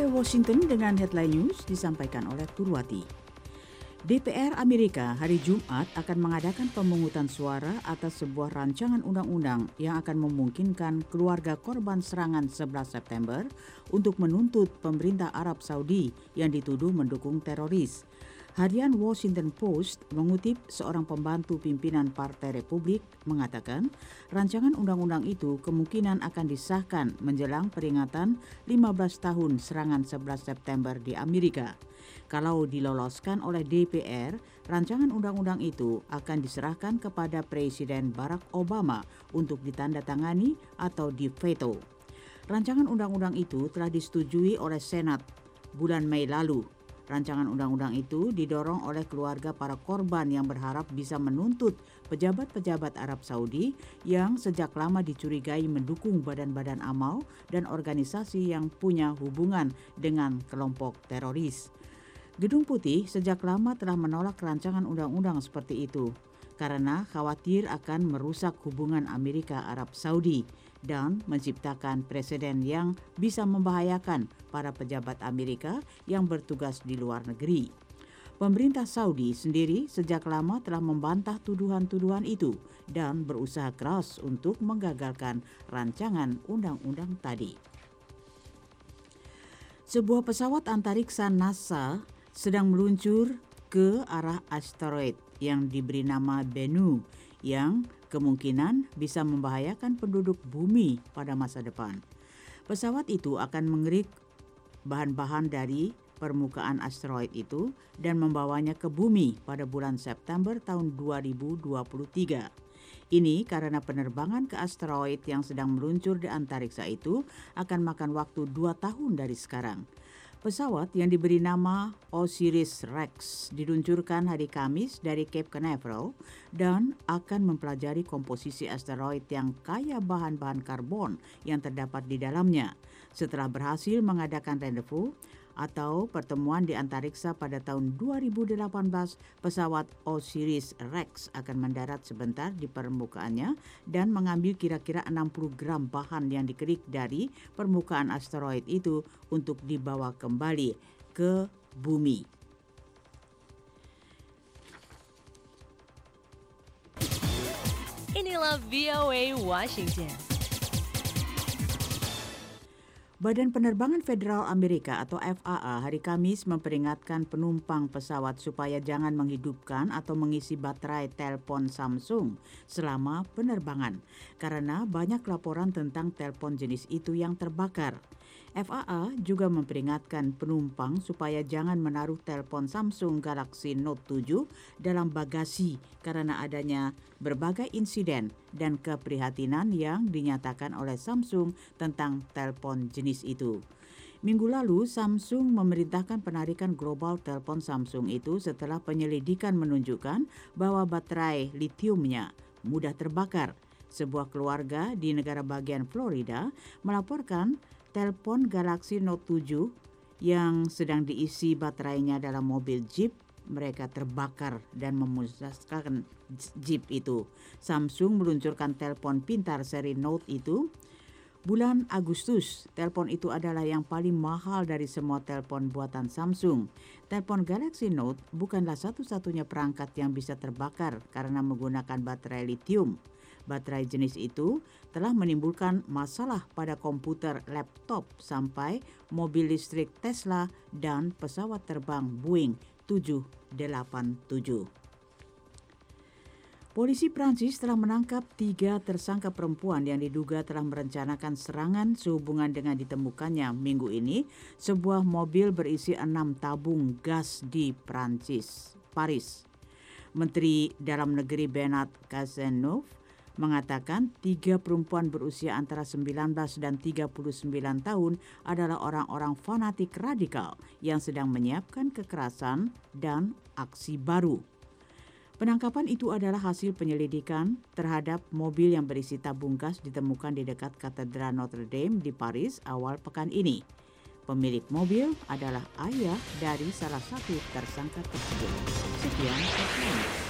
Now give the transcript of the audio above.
dari Washington dengan headline news disampaikan oleh Turwati. DPR Amerika hari Jumat akan mengadakan pemungutan suara atas sebuah rancangan undang-undang yang akan memungkinkan keluarga korban serangan 11 September untuk menuntut pemerintah Arab Saudi yang dituduh mendukung teroris. Harian Washington Post mengutip seorang pembantu pimpinan Partai Republik mengatakan rancangan undang-undang itu kemungkinan akan disahkan menjelang peringatan 15 tahun serangan 11 September di Amerika. Kalau diloloskan oleh DPR, rancangan undang-undang itu akan diserahkan kepada Presiden Barack Obama untuk ditandatangani atau diveto. Rancangan undang-undang itu telah disetujui oleh Senat bulan Mei lalu. Rancangan undang-undang itu didorong oleh keluarga para korban yang berharap bisa menuntut pejabat-pejabat Arab Saudi yang sejak lama dicurigai mendukung badan-badan amal dan organisasi yang punya hubungan dengan kelompok teroris. Gedung Putih sejak lama telah menolak rancangan undang-undang seperti itu karena khawatir akan merusak hubungan Amerika Arab Saudi dan menciptakan presiden yang bisa membahayakan para pejabat Amerika yang bertugas di luar negeri. Pemerintah Saudi sendiri sejak lama telah membantah tuduhan-tuduhan itu dan berusaha keras untuk menggagalkan rancangan undang-undang tadi. Sebuah pesawat antariksa NASA sedang meluncur ke arah asteroid yang diberi nama Bennu yang kemungkinan bisa membahayakan penduduk bumi pada masa depan. Pesawat itu akan mengerik bahan-bahan dari permukaan asteroid itu dan membawanya ke bumi pada bulan September tahun 2023. Ini karena penerbangan ke asteroid yang sedang meluncur di antariksa itu akan makan waktu 2 tahun dari sekarang. Pesawat yang diberi nama OSIRIS-REx diluncurkan hari Kamis dari Cape Canaveral dan akan mempelajari komposisi asteroid yang kaya bahan-bahan karbon yang terdapat di dalamnya. Setelah berhasil mengadakan rendezvous atau pertemuan di antariksa pada tahun 2018, pesawat OSIRIS-REx akan mendarat sebentar di permukaannya dan mengambil kira-kira 60 gram bahan yang dikerik dari permukaan asteroid itu untuk dibawa kembali ke bumi. Inilah VOA Washington. Badan Penerbangan Federal Amerika atau FAA hari Kamis memperingatkan penumpang pesawat supaya jangan menghidupkan atau mengisi baterai telepon Samsung selama penerbangan karena banyak laporan tentang telepon jenis itu yang terbakar. FAA juga memperingatkan penumpang supaya jangan menaruh telepon Samsung Galaxy Note 7 dalam bagasi karena adanya berbagai insiden dan keprihatinan yang dinyatakan oleh Samsung tentang telepon jenis itu. Minggu lalu, Samsung memerintahkan penarikan global telepon Samsung itu setelah penyelidikan menunjukkan bahwa baterai litiumnya mudah terbakar. Sebuah keluarga di negara bagian Florida melaporkan telepon Galaxy Note 7 yang sedang diisi baterainya dalam mobil Jeep mereka terbakar dan memusnahkan Jeep itu. Samsung meluncurkan telepon pintar seri Note itu bulan Agustus. Telepon itu adalah yang paling mahal dari semua telepon buatan Samsung. Telepon Galaxy Note bukanlah satu-satunya perangkat yang bisa terbakar karena menggunakan baterai litium. Baterai jenis itu telah menimbulkan masalah pada komputer laptop sampai mobil listrik Tesla dan pesawat terbang Boeing 787. Polisi Prancis telah menangkap 3 tersangka perempuan yang diduga telah merencanakan serangan sehubungan dengan ditemukannya minggu ini sebuah mobil berisi 6 tabung gas di Paris. Menteri Dalam Negeri Bernard Cazeneuve mengatakan 3 perempuan berusia antara 19 dan 39 tahun adalah orang-orang fanatik radikal yang sedang menyiapkan kekerasan dan aksi baru. Penangkapan itu adalah hasil penyelidikan terhadap mobil yang berisi tabung gas ditemukan di dekat Katedral Notre Dame di Paris awal pekan ini. Pemilik mobil adalah ayah dari salah satu tersangka tersebut. Sekian.